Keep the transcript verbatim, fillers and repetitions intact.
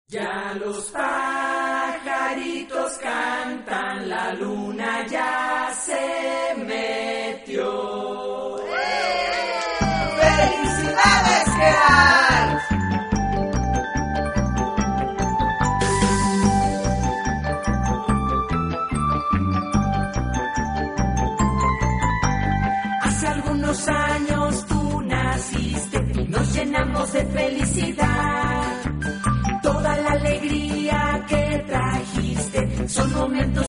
Ya los pajaritos cantan, la luna ya se metió. ¡Felicidades, Gerard! Hace algunos años tú naciste y nos llenamos de felicidad. Toda la alegría que trajiste son momentos